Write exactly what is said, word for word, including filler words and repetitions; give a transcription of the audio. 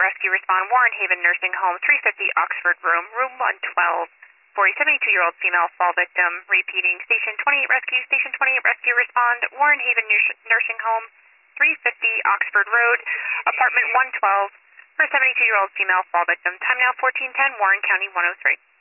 Rescue Respond, Warren Haven Nursing Home, three fifty Oxford Room, room one twelve, for a seventy-two-year-old female fall victim. Repeating, Station twenty-eight Rescue, Station twenty-eight Rescue Respond, Warren Haven Nursing Home, three fifty Oxford Road, apartment one twelve, for a seventy-two-year-old female fall victim. Time now fourteen ten, Warren County one oh three.